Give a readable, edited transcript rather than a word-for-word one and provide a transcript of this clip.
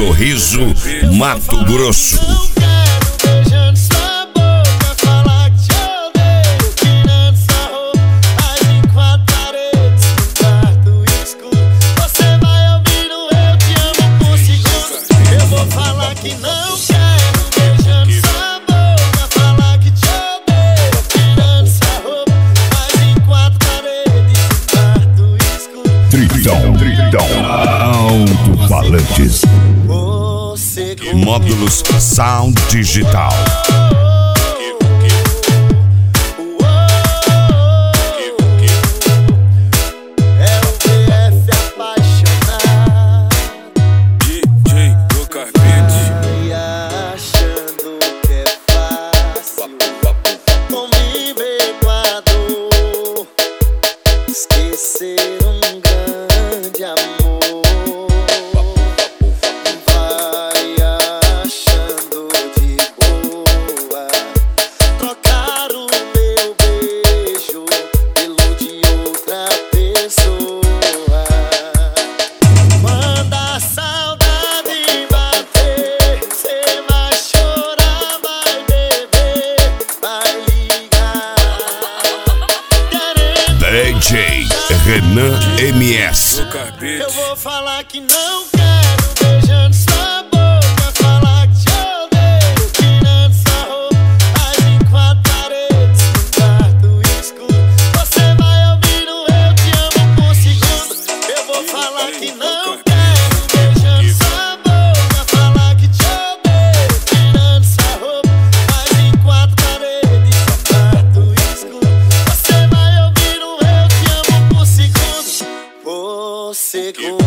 Sorriso, Mato Grosso. Tritão Alto-Falantes. Módulos Sound Digital. DJ Renan MS. Eu vou falar que não quero, beijando sua boca. Falar que te odeio, tirando sua roupa. Mas em quatro paredes, no quarto escuro, você vai ouvir o eu te amo por segundo. Eu vou falar que não quero, beijando sua boca. Falar que te odeio, tirando sua roupa. Mas em quatro paredes, no quarto escuro, você vai ouvir o eu te amo por segundo. Por segundo.